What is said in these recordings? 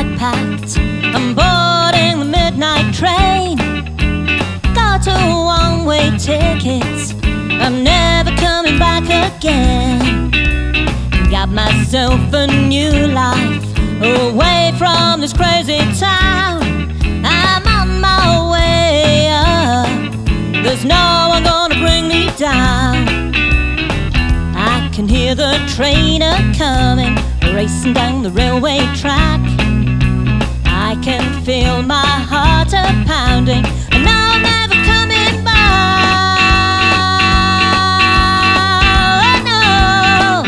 bag packed, I'm boarding the midnight train. Got a one-way ticket, I'm never coming back again. Got myself a new life, away from this crazy town. I'm on my way up, there's no one gonna bring me down. I can hear the train a-coming, racing down the railway track. I can feel my heart a-pounding, and I'm never coming back, no.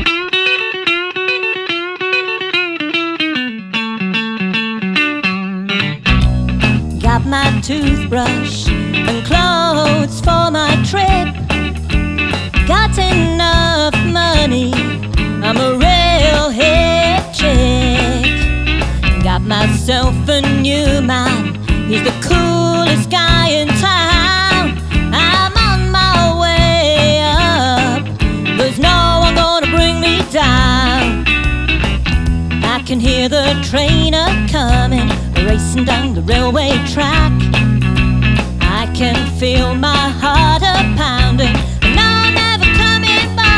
Got my toothbrush and clothes for my trip. Got enough money, I'm a real hip chick. Got myself a new man, he's the coolest guy in town. I'm on my way up, there's no one gonna bring me down. I can hear the train a-coming, racing down the railway track. I can feel my heart a-pounding, and I'm never coming back.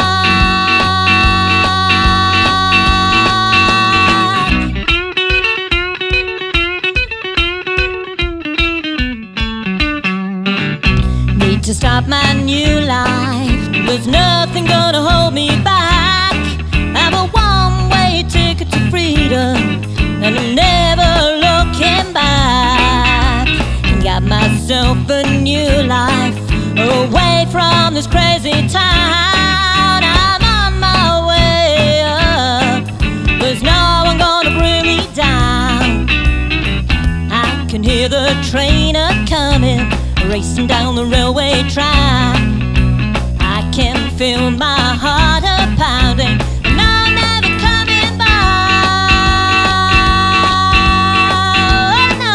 Need to start my new life, there's nothing gonna hold me back. I'm a one-way ticket to freedom, and I'm never looking back. Got myself a new life, away from this crazy town. I'm on my way up, there's no one gonna bring me down. I can hear the train a-coming, racing down the railway track. I can feel my heart a-pounding, and I'm never coming back, no.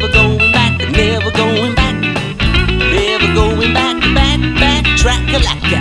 Track like that.